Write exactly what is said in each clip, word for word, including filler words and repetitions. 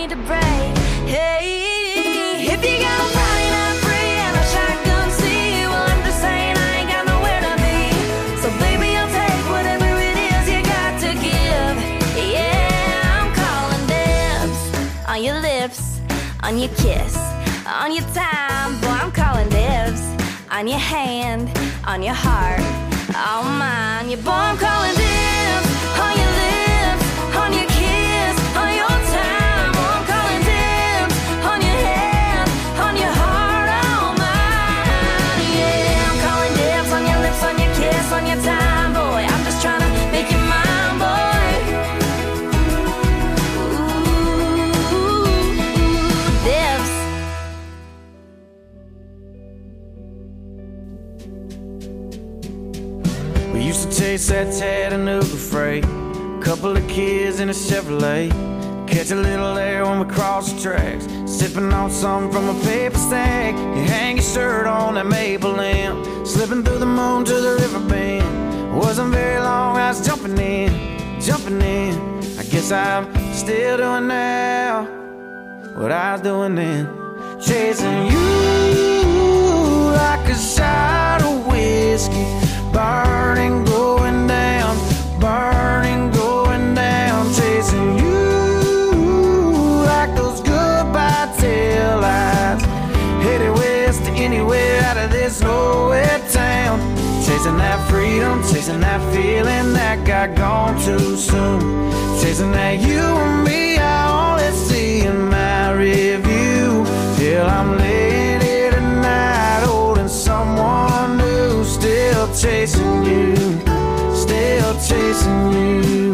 need to break. Hey, if you got a Friday night free and a shotgun seat, well, I'm just saying I ain't got nowhere to be. So baby, I'll take whatever it is you got to give. Yeah, I'm calling dibs on your lips, on your kiss, on your time. Boy, I'm calling dibs on your hand, on your heart, on mine. Yeah, boy, I'm calling dibs on your lips, on your kiss, on your time. Boy, I'm calling dibs on your hand, on your heart, on mine. Yeah, I'm calling dibs on your lips, on your kiss, on your time. Boy, I'm just trying to make you mine, boy. Ooh, dibs. We used to chase that Chattanooga freight, couple of kids in a Chevrolet, catch a little air when we cross the tracks, sipping on something from a paper stack. You hang your shirt on that maple lamp, slipping through the moon to the river bend. Wasn't very long, I was jumping in, jumping in. I guess I'm still doing now what I was doing then, chasing you like a shot of whiskey. Burning, going down, burning, going down, chasing you like those goodbye tail lights. Headed west to anywhere out of this nowhere town. Chasing that freedom, chasing that feeling that got gone too soon. Chasing that you and me, I only see in my review. Till I'm laying here tonight, holding someone new. Still chasing you, still chasing you.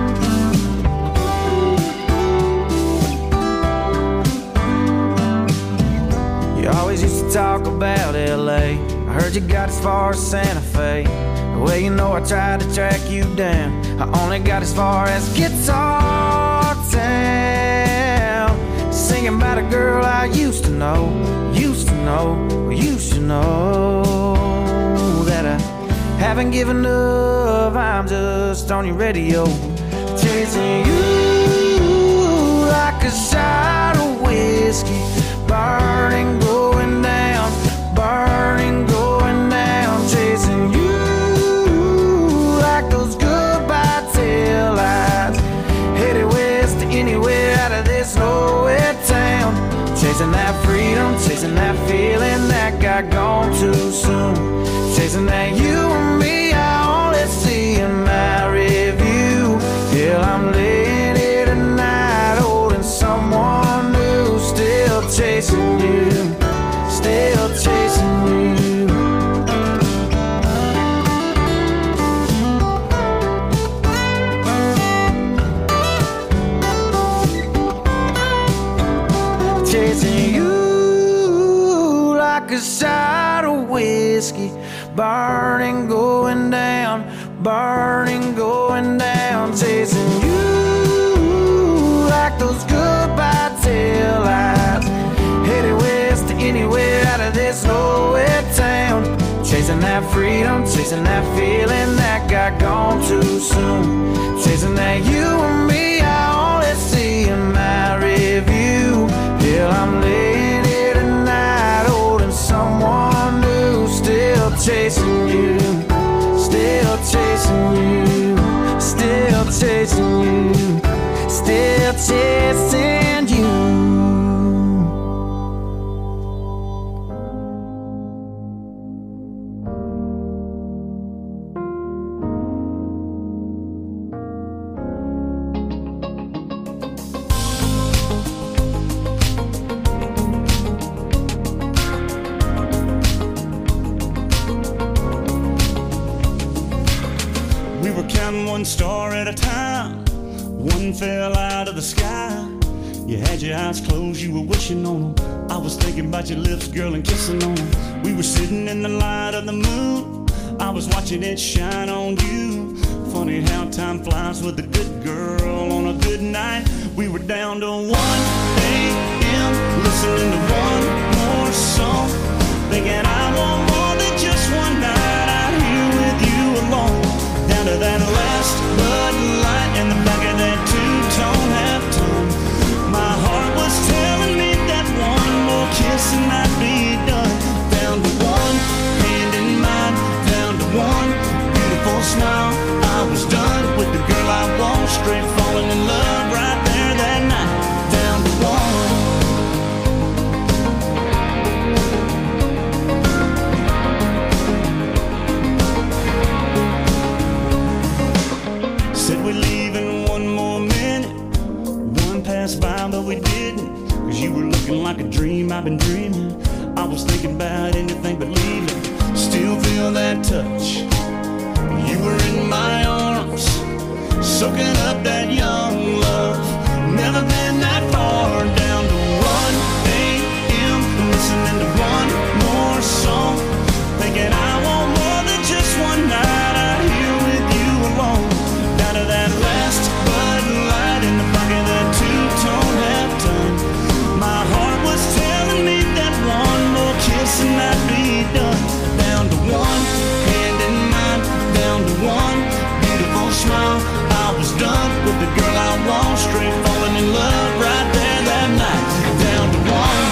You always used to talk about L A. I heard you got as far as Santa Fe. Well, you know I tried to track you down. I only got as far as Guitar Town. Singing about a girl I used to know, used to know, used to know. That I haven't given up, I'm just on your radio, chasing you like a shot of whiskey. Burning, going down, burning, going down, chasing you like those goodbye tail lights. Headed west to anywhere out of this nowhere town. Chasing that freedom, chasing that feeling that got gone too soon. Chasing that you and me, I only see in my review. Till I'm laying here tonight, holding someone new. Still chasing you, still chasing you. Chasing you like a shot of whiskey. Burning, going down, burning, going down, chasing you like those goodbye tail lights. Headed west to anywhere out of this nowhere town. Chasing that freedom, chasing that feeling that got gone too soon. Chasing that you and me, I only see in my review. Till I'm laying here tonight, holding someone new. Still chasing you, still chasing you, still chasing you, still chasing you. One star at a time, one fell out of the sky. You had your eyes closed, you were wishing on them. I was thinking about your lips, girl, and kissing on them. We were sitting in the light of the moon, I was watching it shine on you. Funny how time flies with a good girl on a good night. We were down to one a m, listening to one more song, thinking I want more than just one night out here with you alone. Down to that last Bud Light in the back of that two-tone half-tone. My heart pass by, but we didn't. Cause you were looking like a dream I've been dreaming. I was thinking about anything but leaving. Still feel that touch. You were in my arms, soaking up that young love. Never been that far. Down to one a m, listening to one more song, thinking I want more than just one night out here with you alone. Down to that last Bud Light in the back of that two-tone half-ton. My heart was telling me that one more kiss and I'd be done. Down to one hand in mine, down to one beautiful smile. I was done with the girl I want, straight falling in love right there that night. Down to one.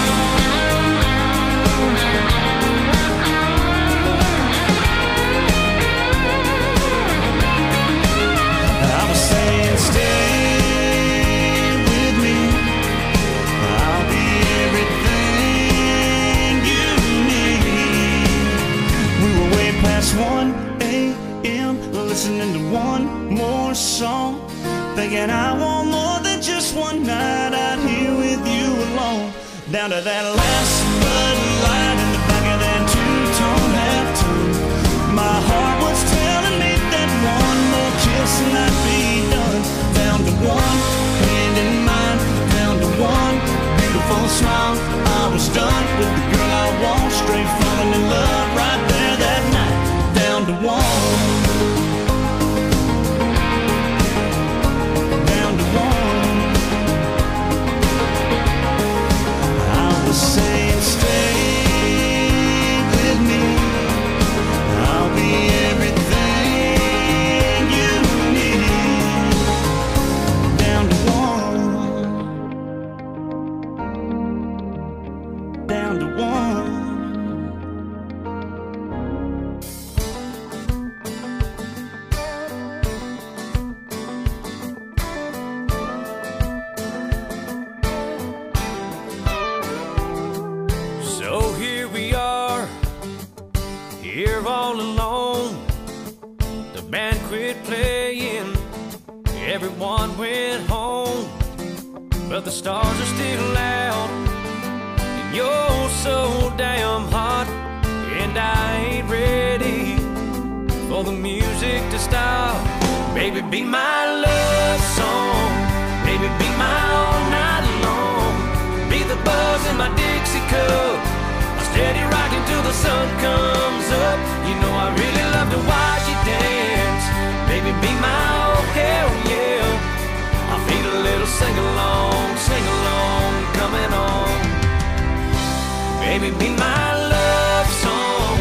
I was saying stay with me, I'll be everything you need. We were way past one a m, listening to one more song, thinking I want more than just one night out here with you alone. Down to that last Bud Light in the back of that two-tone half-tone. My heart was telling me that one more kiss and I'd be done. Down to one hand in mine, down to one beautiful smile. I was done with the girl I want, straight falling in love right there that night. Down to one. Saying stay with me, I'll be everything you need. Down to one, down to one. All alone, the band quit playing, everyone went home, but the stars are still out, and you're so damn hot, and I ain't ready for the music to stop. Baby, be my love song, baby, be my all night long, be the buzz in my Dixie cup, steady rocking till the sun comes up. You know I really love to watch you dance. Baby, be my oh hell yeah. I feel a little sing-along, sing-along coming on. Baby, be my love song.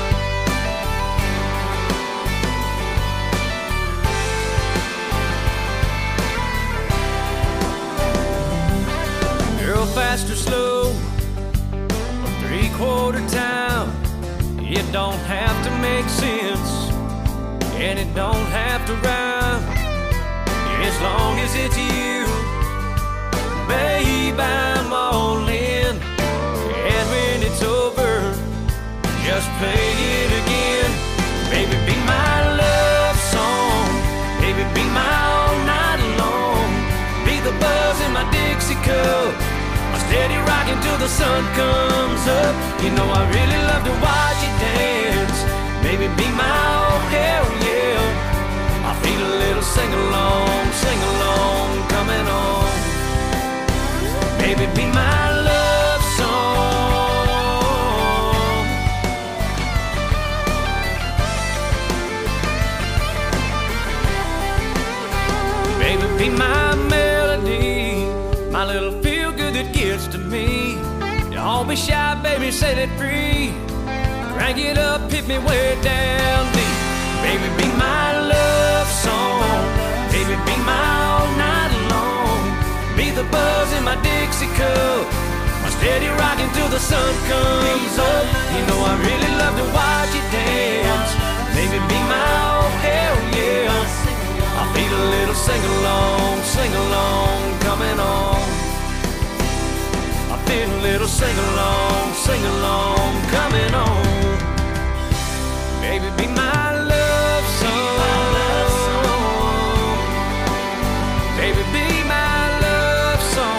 Girl, fast or slow, three-quarter time, it don't have to make sense, and it don't have to rhyme, as long as it's you. Babe, I'm all in, and when it's over, just play it again. Baby, be my love song, baby, be my all night long, be the buzz in my Dixie cup, steady rocking till the sun comes up. You know I really love to watch you dance. Baby, be my oh hell yeah. I feel a little sing-along, sing-along coming on. Baby, be my love song. Baby, be my melody, my little that gets to me. Don't be shy, baby, set it free. Crank it up, hit me way down deep. Baby, be my love song. Baby, be my all night long. Be the buzz in my Dixie cup, my steady rocking till the sun comes up. You know I really love to watch you dance. Baby, be my oh hell yeah. I feel a little sing-along, sing-along coming on. Feel a little sing-along, sing-along coming on. Baby, be my love song. Baby, be my love song.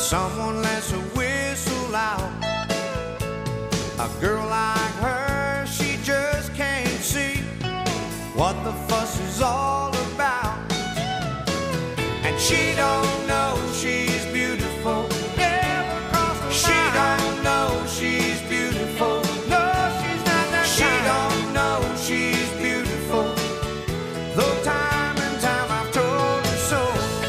someone lets a whistle out. A girl like her, she just can't see what the fuss is all about. And she don't know she's beautiful. Never crossed her mind. She don't know she's beautiful. No, she's not that kind. She don't know she's beautiful. Though time and time I've told her so.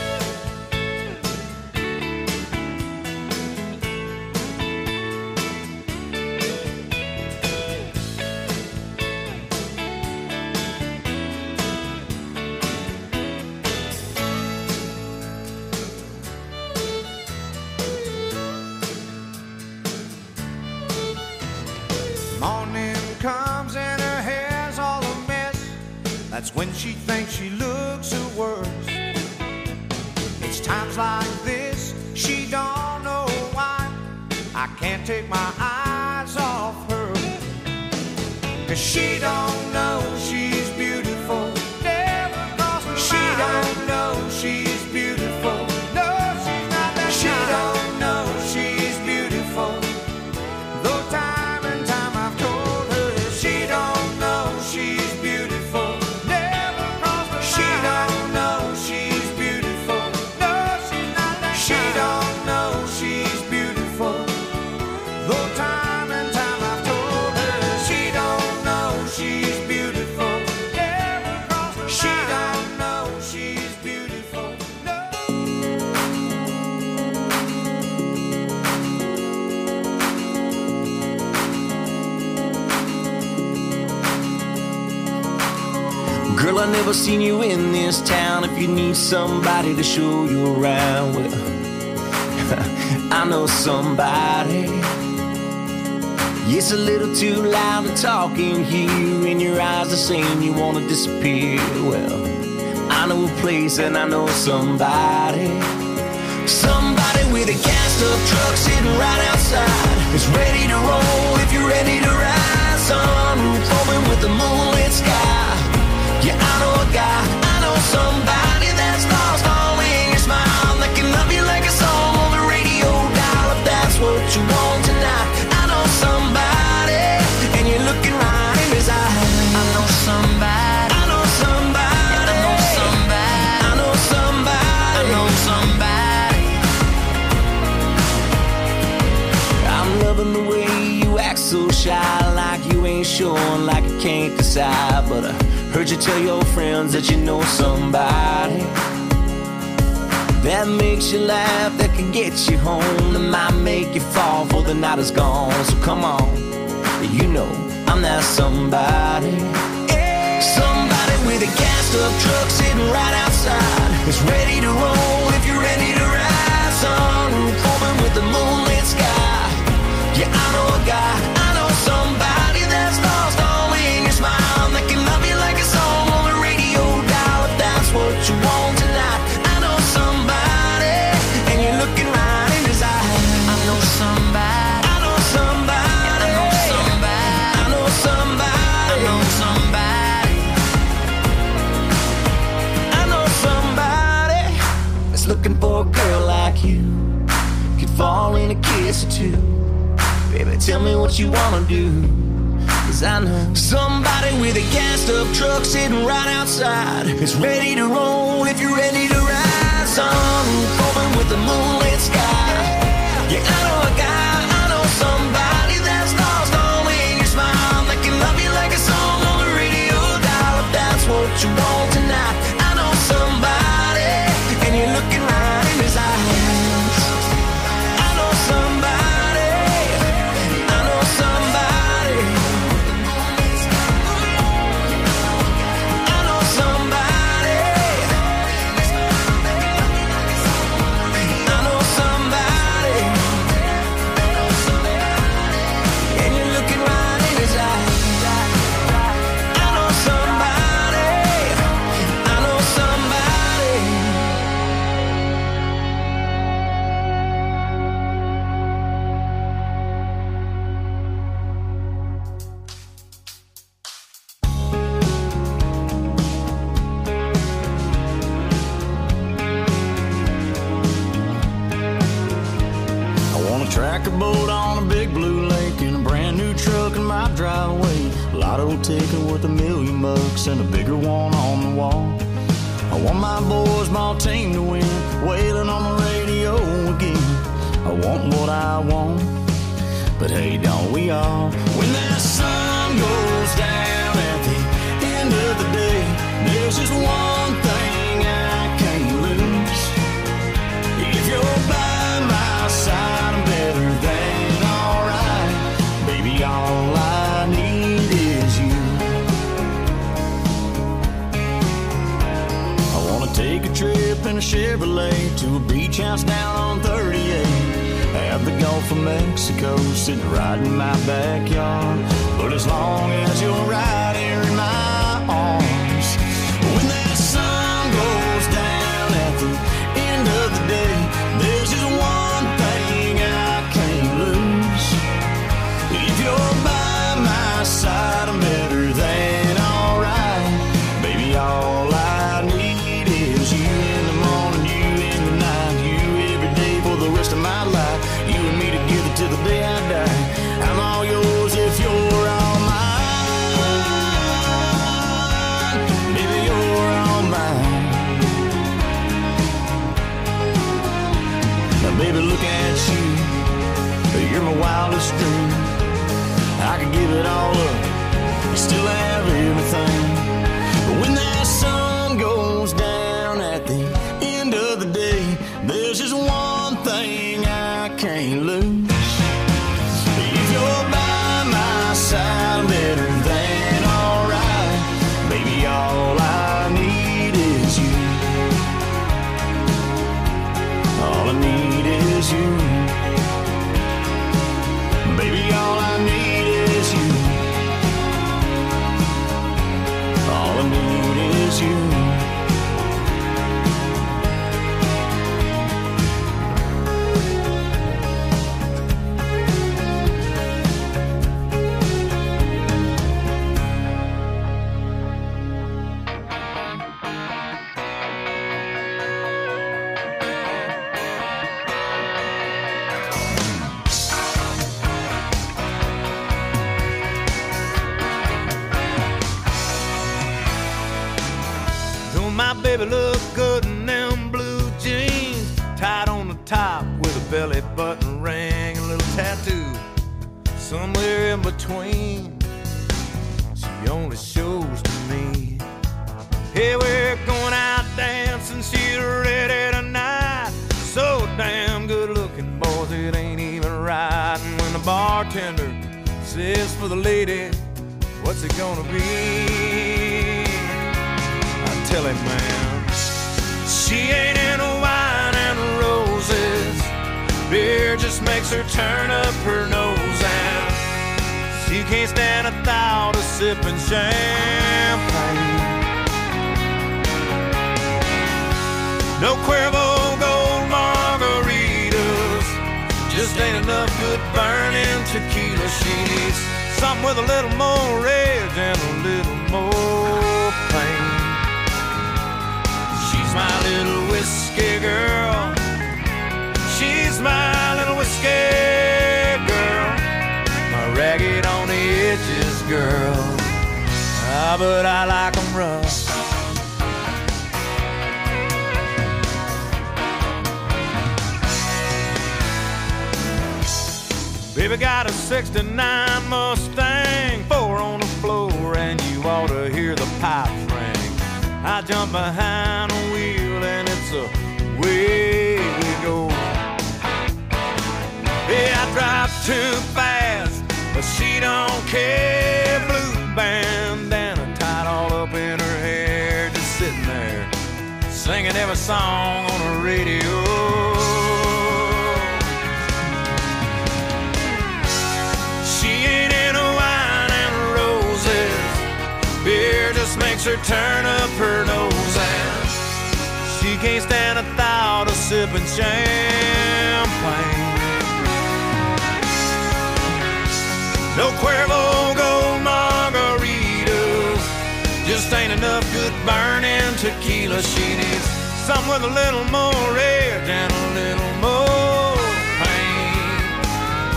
Morning comes and her hair's all a mess. That's when she thinks she looks her worst. It's times like this she don't know why I can't take my eyes off her. 'Cause she don't know she's beautiful. Never crossed her mind. She don't know she's beautiful. No, she's not that kind. She don't know she's beautiful. Though time and time I've told her she don't know she's beautiful. Never crossed her mind. She don't know she's beautiful. No, she's not that kind. She don't know she's beautiful. Though time and time I've told her she don't know she's beautiful. Never crossed her mind. She don't know she's beautiful. No. Girl, I never seen you in this town. If you need somebody to show you around, well, I know somebody. It's a little too loud to talk in here, and your eyes are saying you wanna disappear. Well, I know a place and I know somebody. Somebody with a gassed up truck sitting right outside. It's ready to roll if you're ready to ride. Sunroof open with the moonlit sky. Yeah, I know a guy, I know somebody that's lost all in your smile, that can love you like a song on the radio dial. If that's what you want tonight, I know somebody, and you're looking right in his eyes. I know somebody, I know somebody, I know somebody, I know somebody, I know somebody. I'm loving the way you act so shy, like you ain't sure, like you can't decide. But I heard you tell your friends that you know somebody that makes you laugh, that can get you home, that might make you fall before the night is gone. So come on, you know I'm that somebody. Somebody with a gassed up truck sitting right outside. It's ready to roll if you're ready to ride. Sunroof open with the moonlit sky. Yeah, I know a guy, I know somebody that's lost all in your smile, that can love you like a song on the radio dial. If that's what you want tonight, I know somebody, and you're looking right in his eyes. I know somebody, I know somebody, I know somebody, I know somebody, I know somebody, I know somebody that's looking for a girl like you, could fall in a kiss or two. Baby, tell me what you wanna do, 'cause I know somebody with a gassed up truck sitting right outside. It's ready to roll if you're ready to ride. Sunroof open with the moonlit sky. Yeah, I know a guy, I know somebody that's lost all in your smile, that can love you like a song on the radio dial. If that's what you want tonight, I know somebody, and you're looking right in his eyes. I know somebody, I know somebody, I know somebody, I know somebody, and you're looking right in his eyes. I know somebody, a boat on a big blue lake in a brand new truck in my driveway. Lotto ticket worth a million bucks and a bigger one on the wall. I want my boys, my team to win, wailing on the radio again. I want what I want, but hey, don't we all? When that sun goes down at the end of the day, there's just one thing I can't lose. If you're by my side, I'm better than alright. Baby, all I need is you. I wanna take a trip in a Chevrolet to a beach house down on thirty-eight. Have the Gulf of Mexico sitting right in my backyard. But as long as you're right here in my arms, when that sun goes down at the end of the day, there's just one thing I can't lose. If you're by my side, I'm better than alright. Baby, all I need is you in the morning, you in the night, you every day for the rest of my life. You and me together till the day I die. I'm all yours if you're all mine. Baby, you're all mine. Now, baby, look at you. You're my wildest dream. I could give it all up. You still have everything. But when that sun goes down at the end of the day, there's just one thing I can't lose. If you're by my side, I'm better than alright. Baby, all I need is you. All I need is you. Baby, all I need is you. All I need is you. My baby look good in them blue jeans, tied on the top with a belly button ring, a little tattoo somewhere in between. She only shows to me. Hey, we're going out dancing, she's ready tonight. So damn good looking, boys, it ain't even right. And when the bartender says for the lady, what's it gonna be? Tell him, man, she ain't into wine and roses. Beer just makes her turn up her nose, and she can't stand a thought of sipping champagne. No Cuervo Gold margaritas, just ain't enough good burning tequila. She needs something with a little more rage and a little more pain. She's my little whiskey girl. She's my little whiskey girl. My ragged on the edges girl. Ah, but I like 'em rough. Baby got a sixty-nine Mustang, four on the floor, and you ought to hear the pipes ring. I jump behind the wheel and it's away we go. Yeah, I drive too fast, but she don't care. Blue bandana tied all up in her hair, just sitting there singing every song on the radio. She ain't into wine and roses. Beer just makes her turn up her nose, and she can't stand a thought of sipping champagne. No Cuervo Gold margaritas, just ain't enough good burning tequila. She needs something with a little more edge and a little more pain.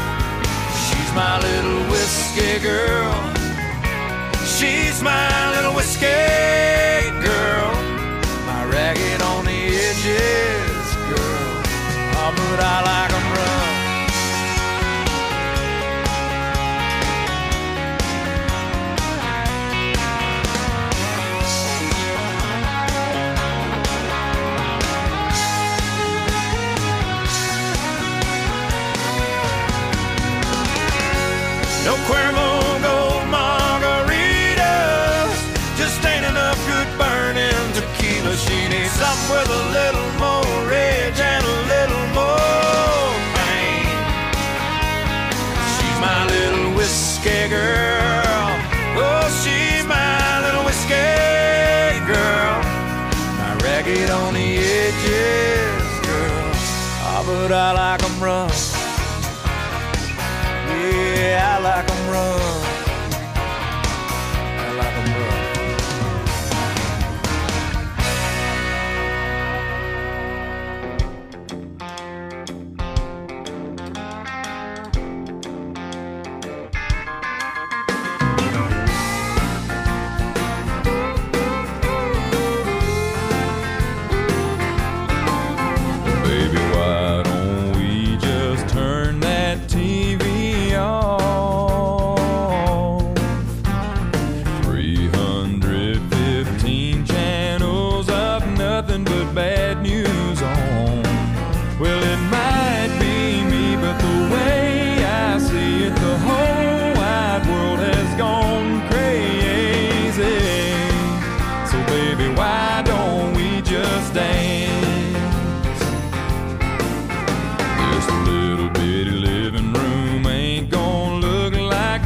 She's my little whiskey girl. She's my little whiskey girl. My ragged on the edges girl. Oh, but I like 'em rough. No Cuervo gold margaritas, just ain't enough good burning tequila. She needs something with a little more edge and a little more pain. She's my little whiskey girl. Oh, she's my little whiskey girl. My ragged on the edges girl. Ah, but I like 'em rough. Yeah, I like 'em rough. I like 'em rough. Baby, why don't we just turn that T V off? three hundred fifteen channels of nothing but bad news on. Well, it might be me, but the way I see it, the whole wide world has gone crazy. So baby, why don't we just dance? This little bitty living room ain't gonna look like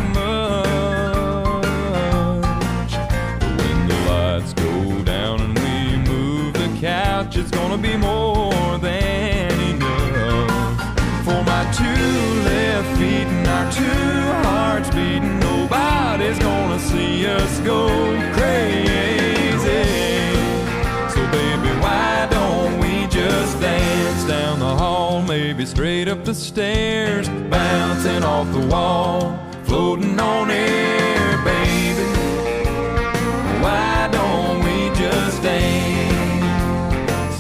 much, but when the lights go down and we move the couch, it's gonna be more than enough. For my two left feet and our two hearts beating, nobody's gonna see us go crazy. So baby, why don't we just dance down the hall, maybe straight up the stairs, bouncing off the wall, floating on air, baby. Why don't we just dance?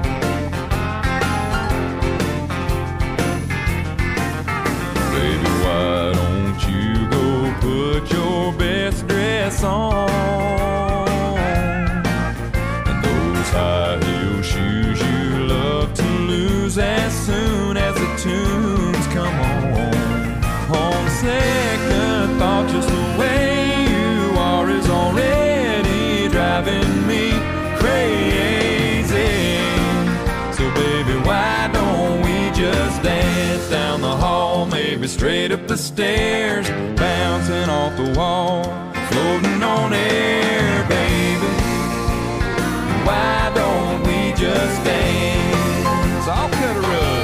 Baby, why don't you go put your best dress on and those high heel shoes you love to lose as soon as the tunes come on. On second thought, just the way you are is already driving me crazy. So baby, why don't we just dance down the hall, maybe straight up the stairs, bouncing off the wall, floating on air, baby. Why don't we just dance? I'll cut her up.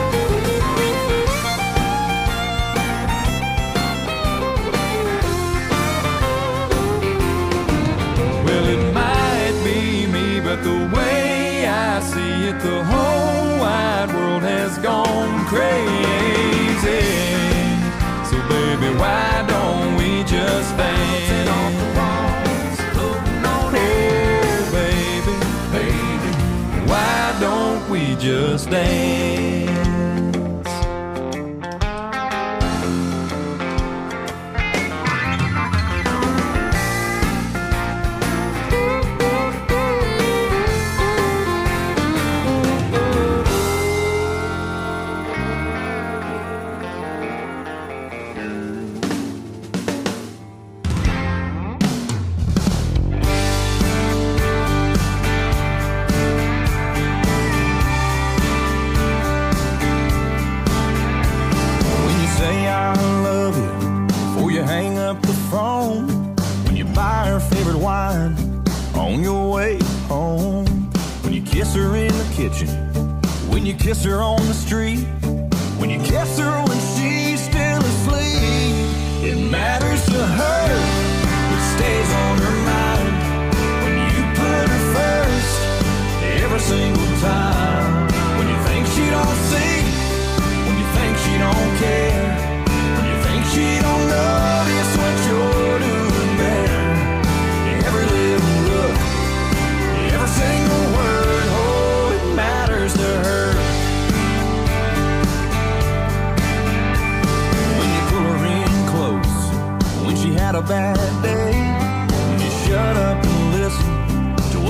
Well, it might be me, but the way I see it, the whole wide world has gone crazy. So baby, why don't we just dance? Oh, baby, baby, why don't we just dance? When you kiss her on the street, when you kiss her when she's still asleep, it matters to her, it stays on her mind. When you put her first, every single time. When you think she don't see, when you think she don't care, when you think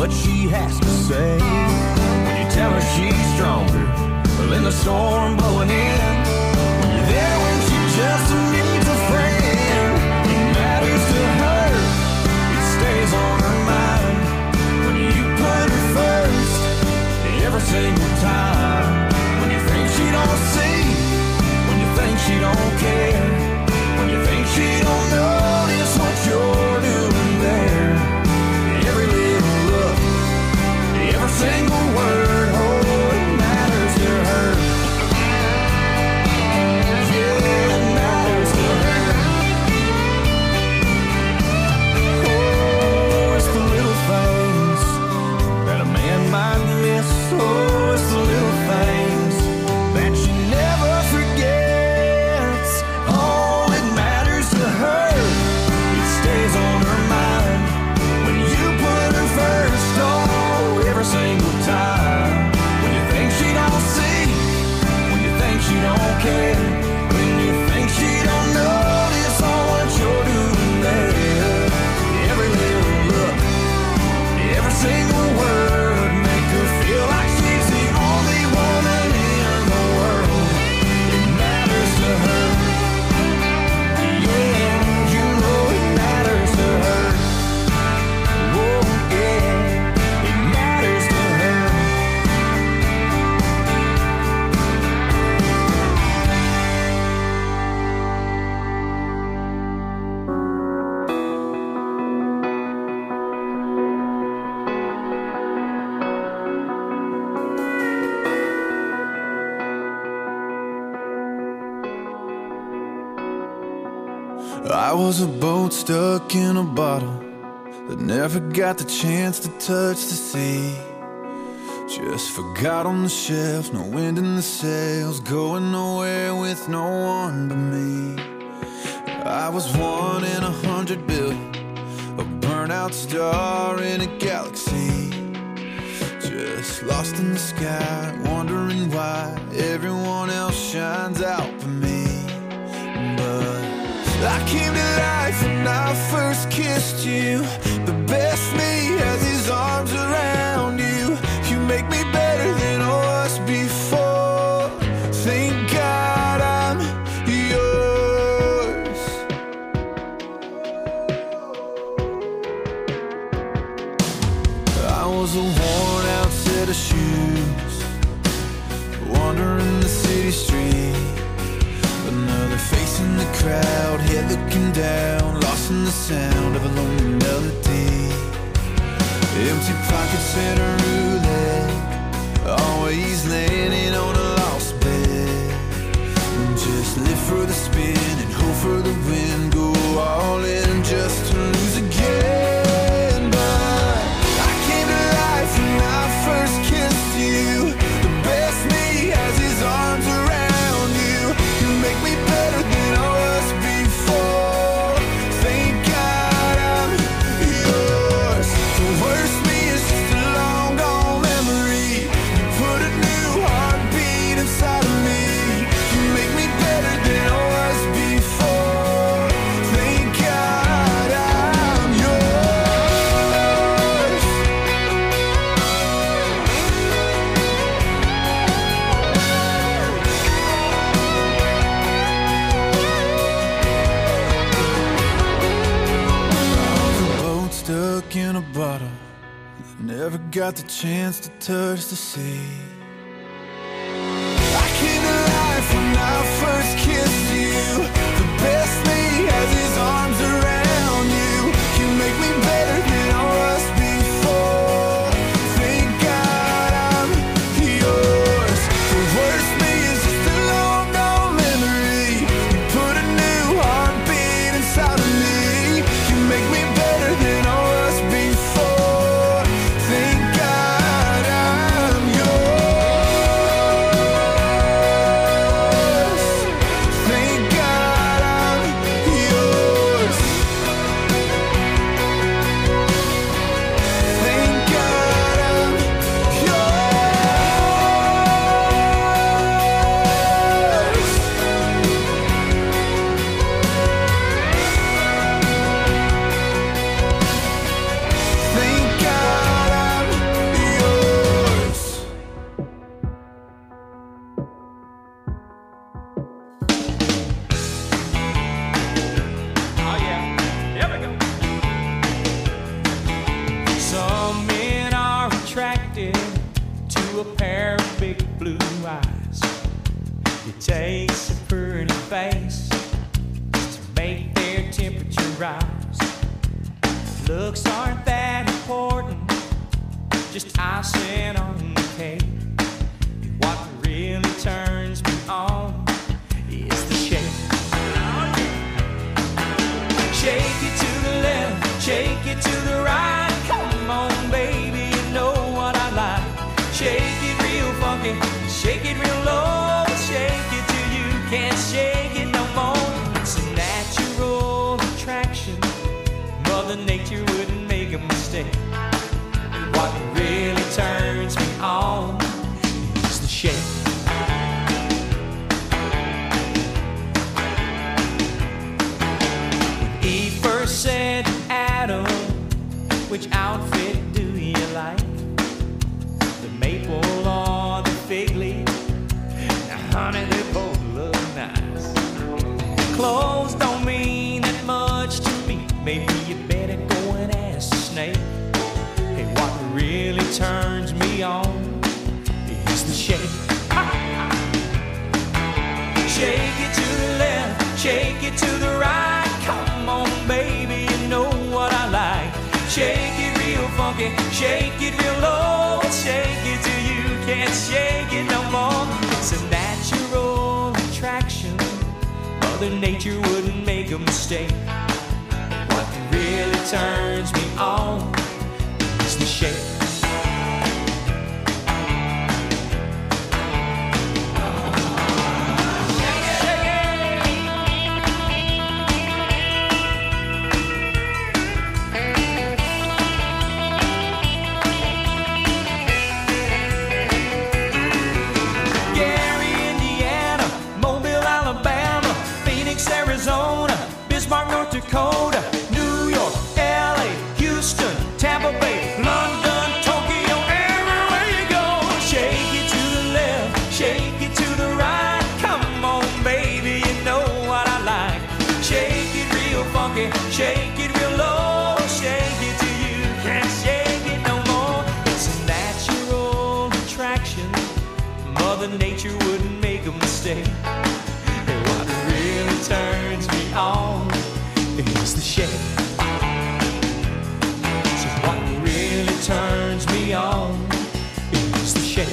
what she has to say. When you tell her she's stronger, well, in the storm blowing in, when you're there when she just needs a friend, it matters to her, it stays on her mind. When you put her first, every single time. When you think she don't see, when you think she don't care, when you think she don't notice what you're doing there. Every little look, every single word, oh, it matters to her. Yeah, it matters to her. Oh, it's the little things that a man might miss. Oh, it's the little things that she never forgets. Oh, it matters to her, it stays on her mind. When you put her first, oh, every single time. When you think she don't see, when you think she don't care, when you think she don't notice all what you're doing there. Every little look, every single word, make her feel like she's the only woman in the world. It matters to her. Yeah, you know it matters to her. Oh, yeah, it matters to her. I was a boat stuck in a bottle that never got the chance to touch the sea. Just forgot on the shelf, no wind in the sails, going nowhere with no one but me. I was one in a hundred billion, a burnout star in a galaxy. Just lost in the sky, wondering why everyone else shines out for me. But I came to life when I first kissed you. The best me has his arms around you. You make me better than I was before. Thank God I'm yours. I was a worn out set of shoes, wandering the city street. Another face in the crowd, head looking down, lost in the sound of a lonely melody. Empty pockets and a roulette, always landing on a lost bet. Just live for the spin and hope for the win, go all in just to lose again. But I came to life when I first kissed you. The best me has his arms around you. You make me better than I was before. Thank God I'm yours. The worst me is just a long gone memory. You put a new heartbeat inside of me. You make me better than I was before. Thank God I'm yours. I was a boat stuck in a bottle that never got the chance to touch the sea. I came to life when I first kissed you. The best me has his arms around you. You make me better than I was before. Thank God I'm yours. The worst me is just a long gone memory. You put a new heartbeat inside of me. You make me better than I was before. Thank God I'm yours. Thank God I'm yours. a pair of big blue eyes. It takes a pretty face to make their temperature rise. Looks aren't that important, just icing on the cake. What really turns me on is the shake. Shake it to the left, shake it to the right. Come on, baby, you know what I like. Shake it real funky, shake it real low. Shake it till you can't shake it no more. It's a natural attraction. Mother Nature wouldn't make a mistake. What really turns me on is the shake. When Eve first said to Adam, which outfit do you like? The maple or the fig leaf? Now honey, they both look nice. Clothes don't mean that much to me. Maybe you better go and ask the snake. Hey, what really turns me on is the shake. Shake it to the left, shake it to the right. Come on, baby, you know what I like. Shake it real funky, shake it real low. Shake it till you can't shake it no more. It's a natural attraction. Mother Nature wouldn't make a mistake. What really turns me on is the shake. Arizona, Bismarck, North Dakota, New York, L A, Houston, Tampa Bay, London, Tokyo, everywhere you go. Shake it to the left, shake it to the right. Come on, baby, you know what I like. Shake it real funky, shake it real low. Shake it till you can't shake it no more. It's a natural attraction. Mother Nature wouldn't make a mistake. Really turns me on is the shake. So what really turns me on is the shake.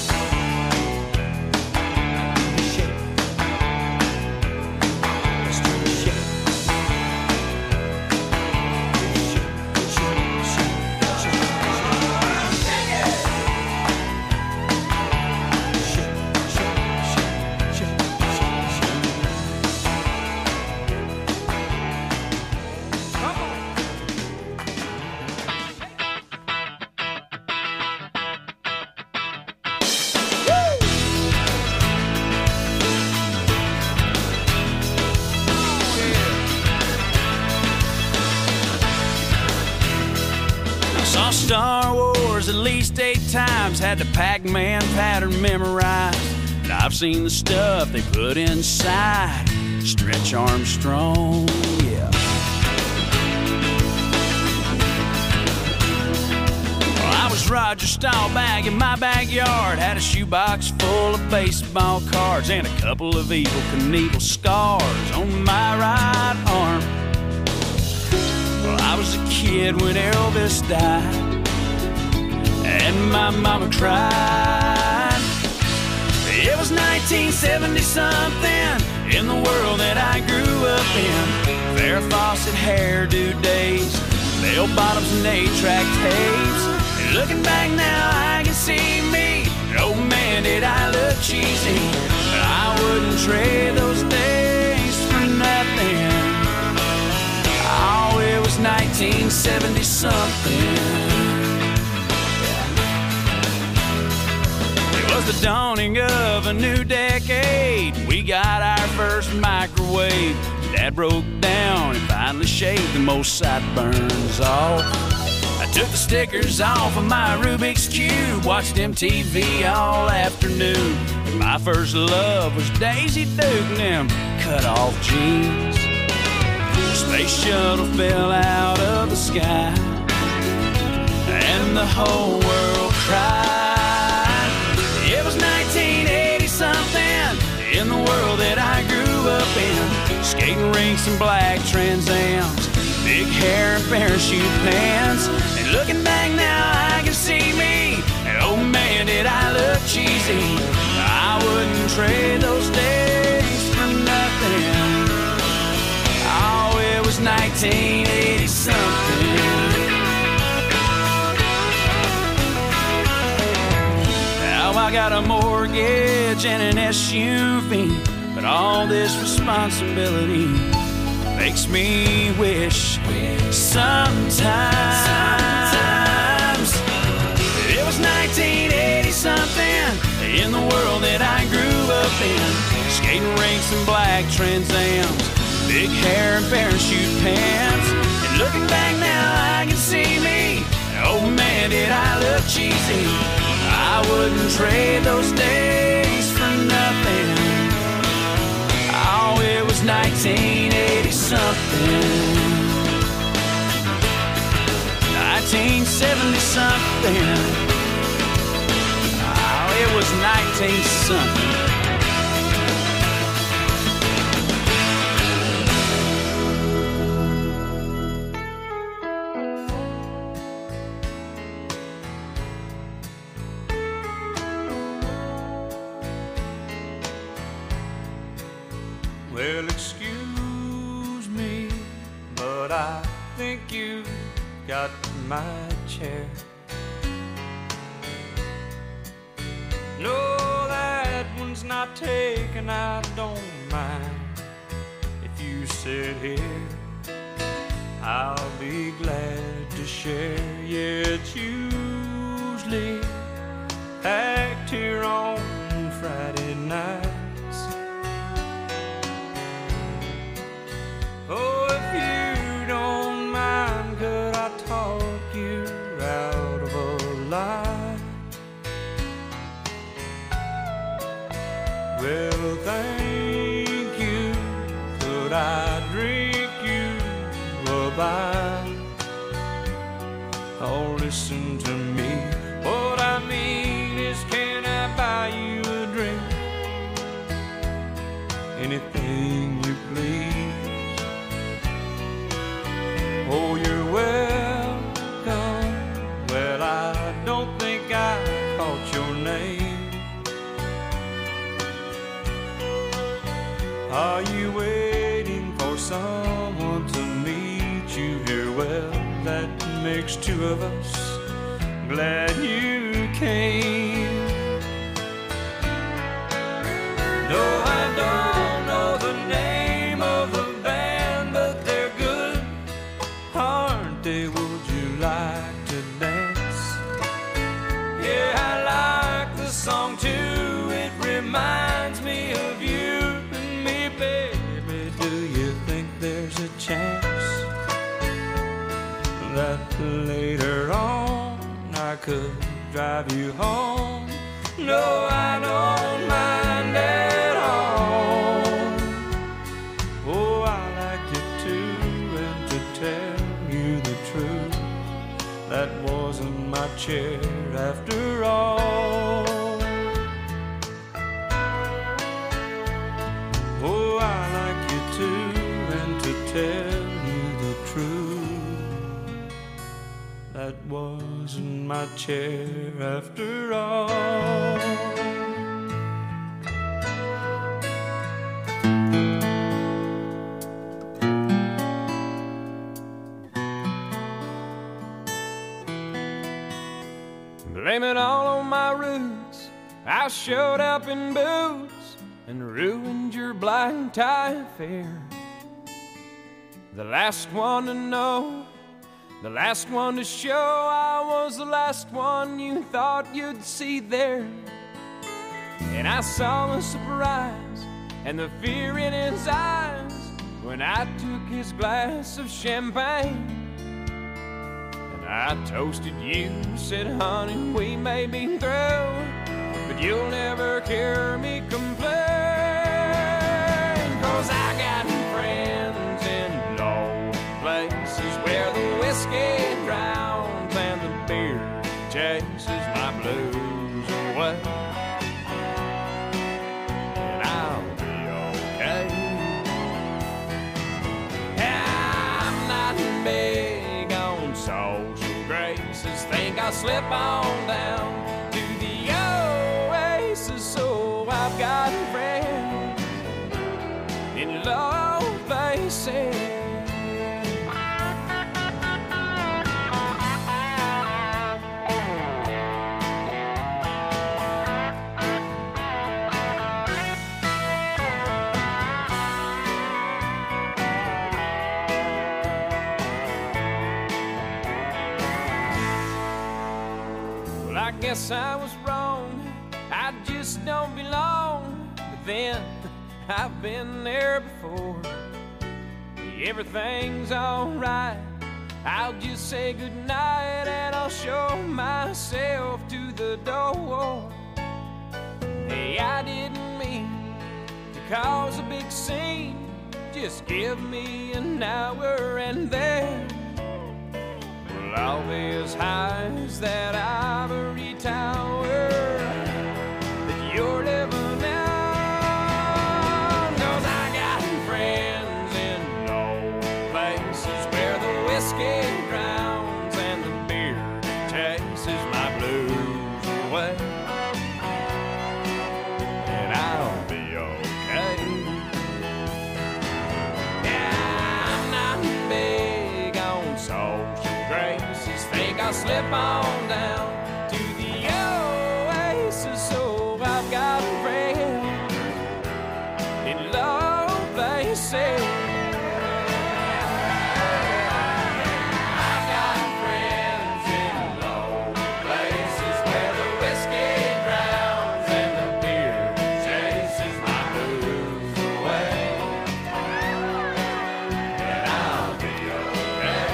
The shake. Let's do the shake. Shake, shake, shake, shake, shake. Shake it. Shake, shake, shake, shake, shake, shake. Saw Star Wars at least eight times, had the Pac-Man pattern memorized. And I've seen the stuff they put inside Stretch Armstrong, yeah. Well, I was Roger Staubach in my backyard, had a shoebox full of baseball cards and a couple of Evel Knievel scars on my right arm. Well, I was a kid when Elvis died, and my mama cried. It was nineteen seventy something in the world that I grew up in. Farrah Fawcett hairdo days, bell bottoms and eight-track tapes. And looking back now, I can see me. Oh man, did I look cheesy. But I wouldn't trade those days for nothing. Oh, it was nineteen seventy something. It was the dawning of a new decade. We got our first microwave. Dad broke down and finally shaved the most sideburns off. I took the stickers off of my Rubik's Cube, watched M T V all afternoon. And my first love was Daisy Duke and them cut-off jeans. The space shuttle fell out of the sky, and the whole world cried. skating rinks and black Trans Ams, big hair and parachute pants. And looking back now, I can see me. And oh man, did I look cheesy. I wouldn't trade those days for nothing. Oh, it was nineteen eighty something. Now I got a mortgage and an S U V, but all this responsibility makes me wish sometimes it was nineteen eighty something in the world that I grew up in. Skating rinks and black Trans Ams, big hair and parachute pants. And looking back now, I can see me. Oh man, did I look cheesy. I wouldn't trade those days for nothing. Oh, it was nineteen eighty something, nineteen seventy something. Oh, it was nineteen something. Well, excuse me, but I think you got my chair. No, that one's not taken, I don't mind. If you sit here, I'll be glad to share. Yeah, it's usually packed here on Friday nights. Oh, if you don't mind, could I talk you out of a lie? Well, thank you. Could I drink you a bite? Oh, listen to me. What I mean is, can I buy you a drink? Anything you please. Oh, you're welcome. Well, I don't think I caught your name. Are you waiting for someone to meet you here? Well, that makes two of us. Glad you came. No, I don't know the name of the band, but they're good, aren't they? Would you like to dance? Yeah, I like the song too. It reminds me of you and me, baby. Do you think there's a chance that later on I could drive you home? No, I don't mind at all. Oh, I like it too, and to tell you the truth, that wasn't my chair after all. Oh, I like you too, and to tell you the truth, that wasn't my chair after all. Blame it all on my roots. I showed up in boots and ruined your black tie affair. The last one to know, the last one to show, I was the last one you thought you'd see there. And I saw the surprise and the fear in his eyes when I took his glass of champagne. I toasted you, said, honey, we may be through, but you'll never hear me complain. Cause I got friends in low places where the whiskey drowns and the beer chases my blues away. And I'll be okay. slip on down to the oasis. So I've got a friend in low places. I guess I was wrong, I just don't belong. But then, I've been there before. Everything's alright, I'll just say goodnight and I'll show myself to the door. Hey, I didn't mean to cause a big scene. Just give me an hour and then all these highs that ivory tower that you're living on. 'Cause I got friends in low places where the whiskey drowns and the beer chases my blues away. And I'll be okay. Yeah, I'm not big on social graces. Think I'll slip on down to the oasis. So I've got a friend in low places. I've got friends in low places where the whiskey drowns and the beer chases my blues away. And I'll be okay.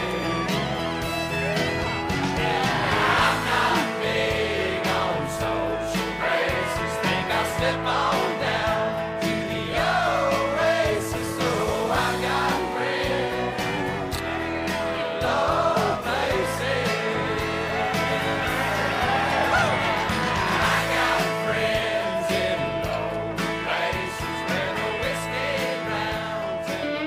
Slip on down to the oasis. So I got friends in low places. I got friends in low places where the whiskey drowns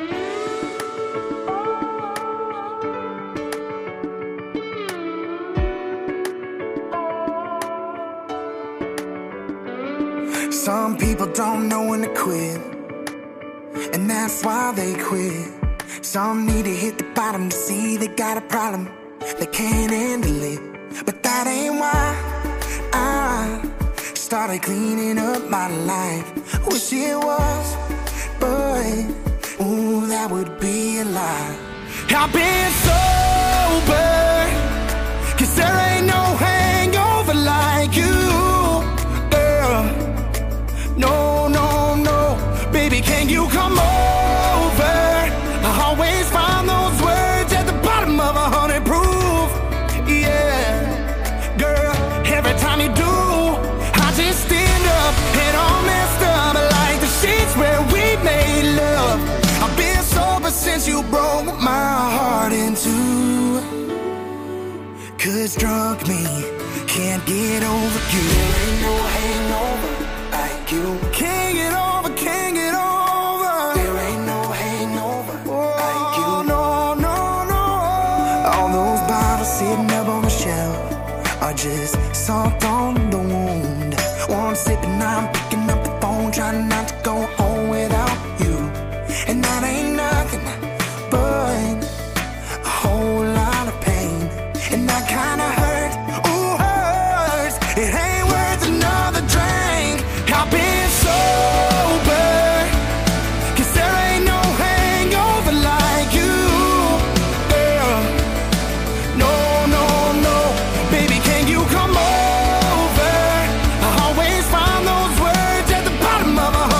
Some people don't know when to quit, and that's why they quit. Some need to hit the bottom to see they got a problem, they can't handle it. But that ain't why I started cleaning up my life. Wish it was, but ooh, that would be a lie. I've been sober, 'cause there ain't no hangover like you, girl. No, no, no, baby, can you come over? I always find those words at the bottom of a hundred proof. Yeah, girl, every time you do, I just stand up and all messed up like the sheets where we made love. I've been sober since you broke my heart in two. 'Cause drunk me can't get over you. There ain't no hangover like you. Can't get over, can't get over. There ain't no hangover like you. No, no, no. All those bottles sitting up on the shelf are just salt on the wound. One sip and I'm picking up the phone, trying not to go home without you. And that ain't nothing but a whole lot of pain. And that kinda hurt, ooh, hurts. It ain't worth another drink. I've been sober, 'cause there ain't no hangover like you, girl. No, no, no, baby, can you come over? I always find those words at the bottom of a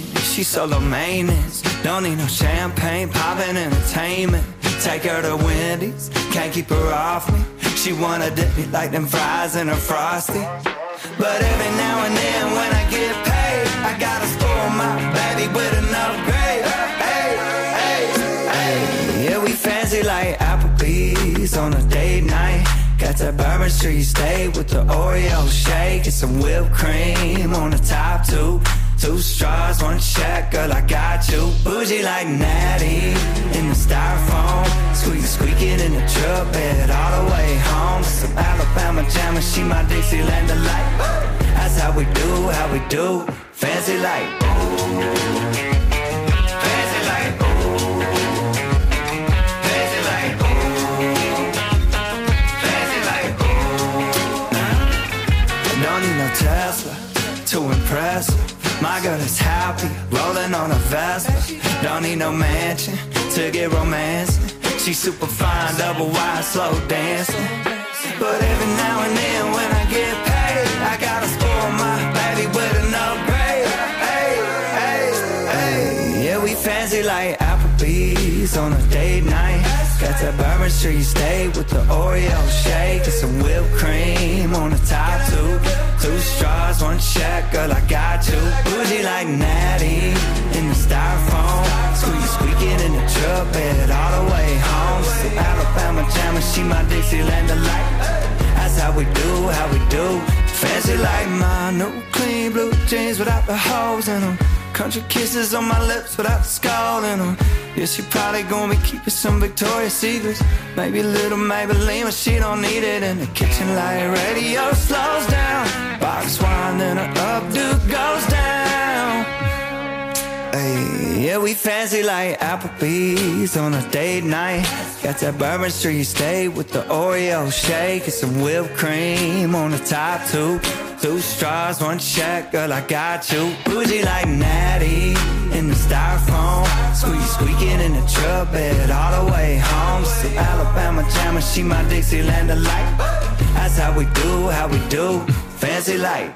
draining. She's so low maintenance. Don't need no champagne, poppin' entertainment. Take her to Wendy's, can't keep her off me. She wanna dip me like them fries in her Frosty. But every now and then when I get paid, I gotta spoil my baby with an upgrade. Hey, hey, hey. Yeah, we fancy like Applebee's on a date night. Got that Bourbon Street steak with the Oreo shake and some whipped cream on the top two. Two straws, one check, girl, I got you. Bougie like Natty in the styrofoam. Squeak, squeaking in the truck bed all the way home. Some Alabama jammer, she my Dixieland delight. That's how we do, how we do. Fancy like, ooh. Fancy like, ooh. Fancy like, ooh. Fancy like, ooh. Don't need no Tesla to impress her. My girl is happy, rolling on a Vespa. Don't need no mansion to get romancing. She's super fine, double wide, slow dancing. But every now and then when I get paid, I gotta spoil my baby with an upgrade. Hey, hey, hey. Yeah, we fancy like Applebee's on a date night. Got that Bourbon Street steak with the Oreo shake and some whipped cream on the top two. Two straws, one check, girl, I got you. Bougie like Natty in the styrofoam. Squeak, squeaking in the truck bed all the way home. Some Alabama jammer, she my Dixieland delight. That's how we do, how we do. Fancy like my new clean blue jeans without the holes in them. Country kisses on my lips without the skull in them. Yeah, she probably gonna be keeping some Victoria's Secrets. Maybe a little Maybelline, but she don't need it. In the kitchen light radio slows down. Box wine, then her updo goes down. Hey, yeah, we fancy like Applebee's on a date night. Got that Bourbon Street steak with the Oreo shake and some whipped cream on the top two. Two straws, one check, girl, I got you. Bougie like Natty in the styrofoam. Squeak, squeaking in the truck bed all the way home. Some Alabama jammer, she my Dixieland delight. That's how we do, how we do. Fancy like.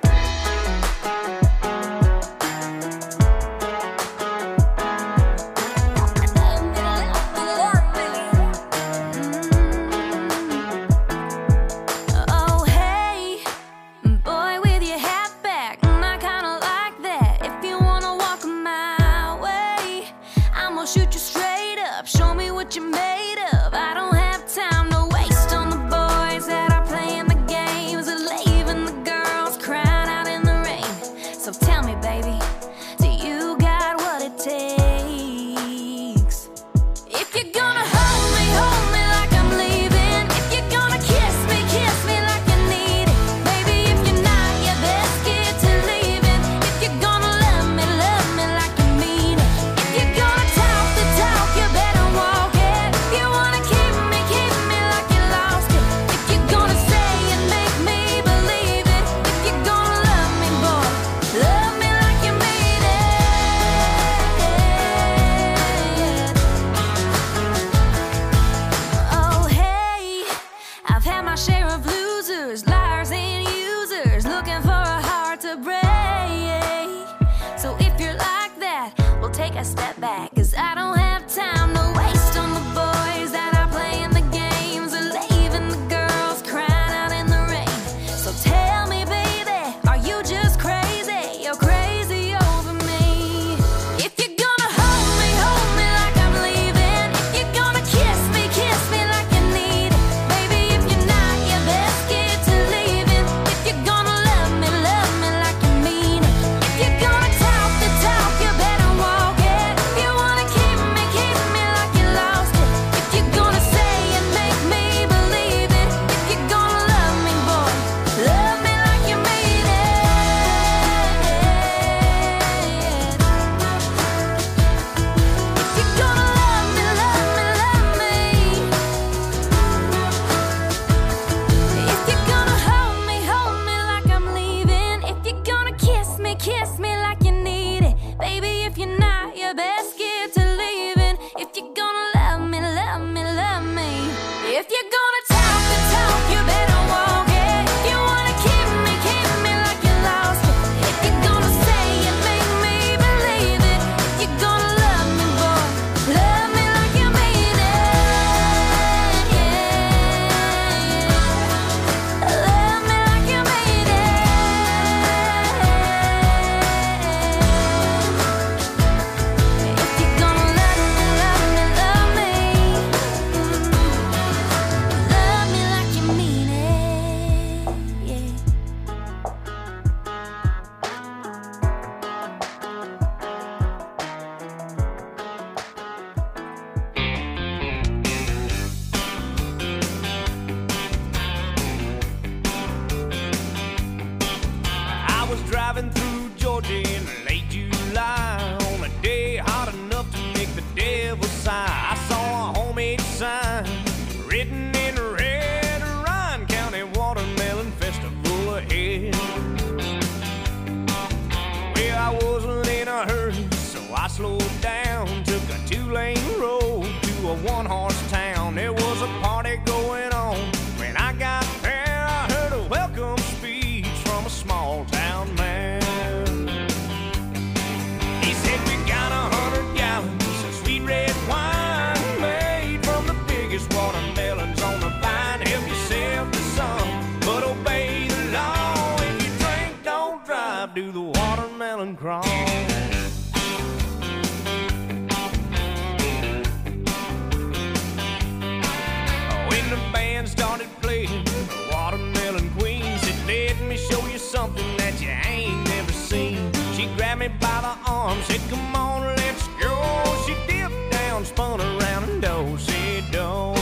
If you're gonna say and make me believe a two-lane road to a one-horse town. There was a party going on. When I got there, I heard a welcome speech from a small-town man. He said, we got a hundred gallons of sweet red wine made from the biggest watermelons on the vine. Help yourself to some, but obey the law. If you drink, don't drive, do the watermelon crawl. When the band started playing the Watermelon Queen, said, let me show you something that you ain't never seen. She grabbed me by the arm, said, come on, let's go. She dipped down, spun around, and do-si-do.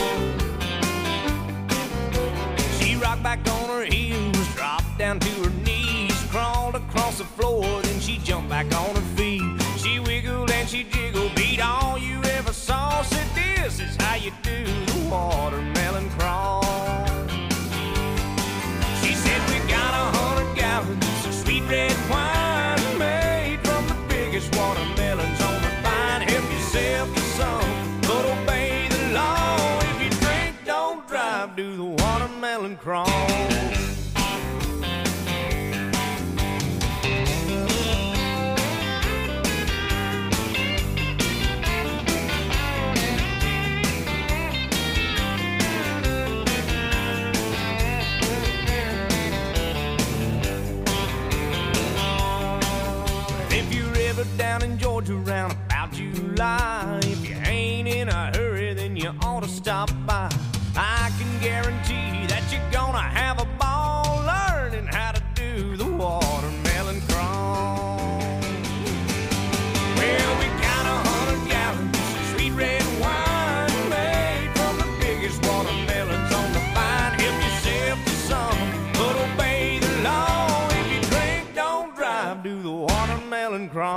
She rocked back on her heels, dropped down to her knees, crawled across the floor, then she jumped back on her feet. She wiggled and she jiggled, beat all you ever saw. Said, this is how you do the watermelon crawl. She said, we got a hundred gallons of sweet red wine made from the biggest watermelons on the vine. Help yourself to some, but obey the law. If you drink, don't drive, do the watermelon crawl. Down in Georgia around about July, if you ain't in a hurry, then you ought to stop by. I can guarantee that you're gonna have a ball learning how to do the watermelon crawl. Well, we got a hundred gallons of sweet red wine made from the biggest watermelons on the vine. Help yourself to some, but obey the law. If you drink, don't drive, do the watermelon crawl.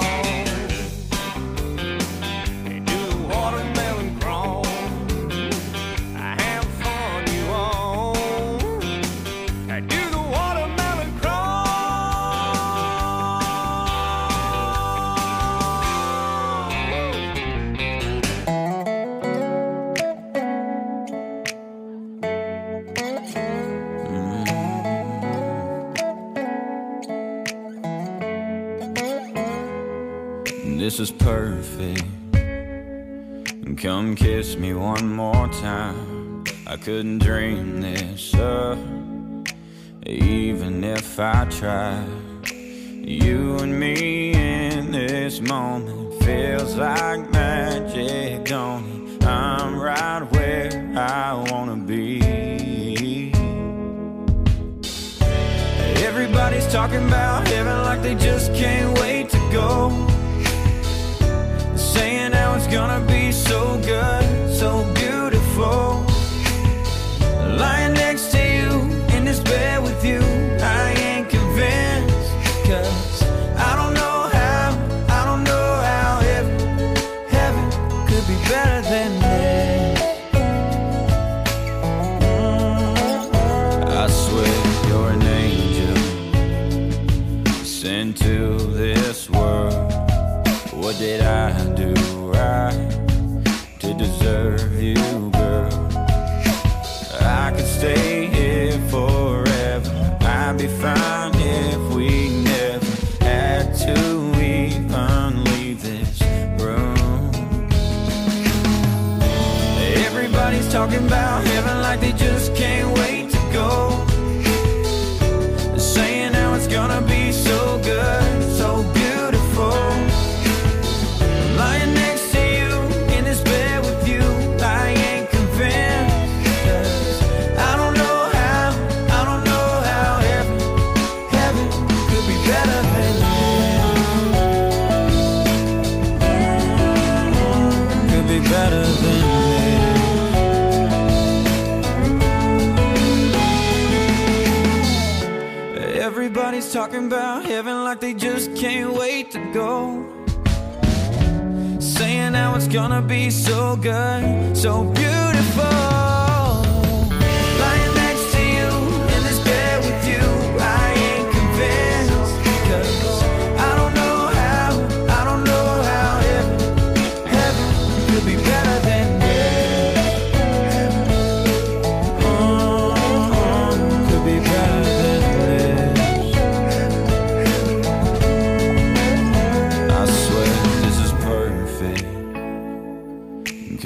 This is perfect. Come kiss me one more time. I couldn't dream this up, even if I tried. You and me in this moment feels like magic, don't it? I'm right where I wanna be. Everybody's talking about heaven like they just can't wait to go. Saying how it's gonna be so good, so beautiful. Lying next to you in this bed with you, I ain't convinced. Cause I don't know how, I don't know how heaven, heaven could be better than this. mm, I swear you're an angel sent to this world. What did I do right to deserve you, girl? I could stay here forever. I'd be fine if we never had to even leave this room. Everybody's talking about heaven like they just can't wait to go. They're saying how it's gonna be so good, so beautiful. Lying next to you in this bed with you, I ain't convinced. Cause I don't know how, I don't know how heaven, heaven could be better than this. Could be better than this. Everybody's talking about heaven like they just can't wait to go. Saying how it's gonna be so good, so beautiful. Lying next to you in this bed with you, I ain't convinced. Cause I don't know how, I don't know how heaven, heaven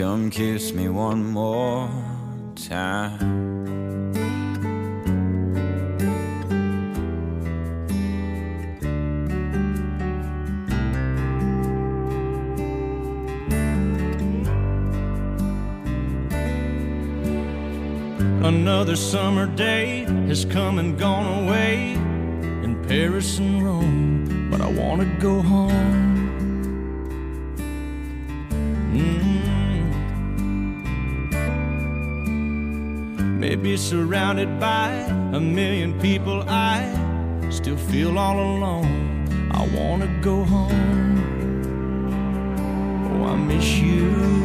come kiss me one more time. Another summer day has come and gone away in Paris and Rome, but I want to go home. Mm. Maybe surrounded by a million people, I still feel all alone. I want to go home. Oh, I miss you.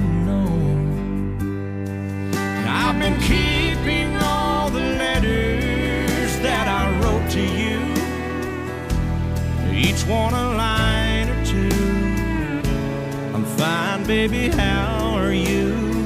I've been keeping all the letters that I wrote to you, each one a line or two. I'm fine, baby, how are you?